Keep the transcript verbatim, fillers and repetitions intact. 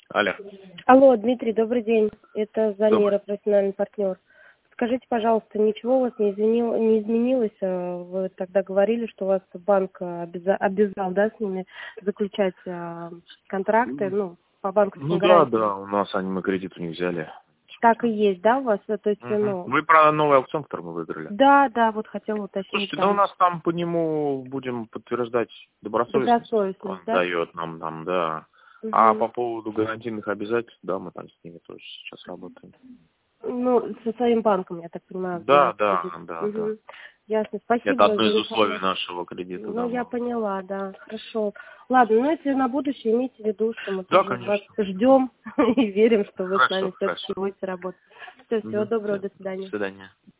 Алло. Алло, Дмитрий, добрый день. Это Замира, Добрый. профессиональный партнер. Скажите, пожалуйста, ничего у вас не, изменил, не изменилось? А, Вы тогда говорили, что у вас банк обяза- обязал, да, с ними заключать а, контракты, ну, по банковским Ну да, гарантиям. да, у нас они, мы кредит не взяли. Так и есть, да, у вас? То есть, Мгм. ну, Вы про новый аукцион, который мы выиграли? да, да, вот хотела уточнить Слушайте, да у там. нас там по нему будем подтверждать добросовестность. Добросовестность, Он да? дает нам там, да. А Угу. по поводу гарантийных обязательств, да, мы там с ними тоже сейчас работаем. Ну, со своим банком, я так понимаю, где у Да, вас да, кредит. да, да. Угу. Ясно. Спасибо Это вам одно за из условий информацию. нашего кредита, Ну, да, я мы. поняла, да. Хорошо. Ладно, ну если на будущее имейте в виду, что мы Да, тоже вас конечно. ждем и верим, что вы с Хорошо, нами все-таки хорошо. будете работать. Все, всего Угу. доброго, Все. до До свидания. свидания.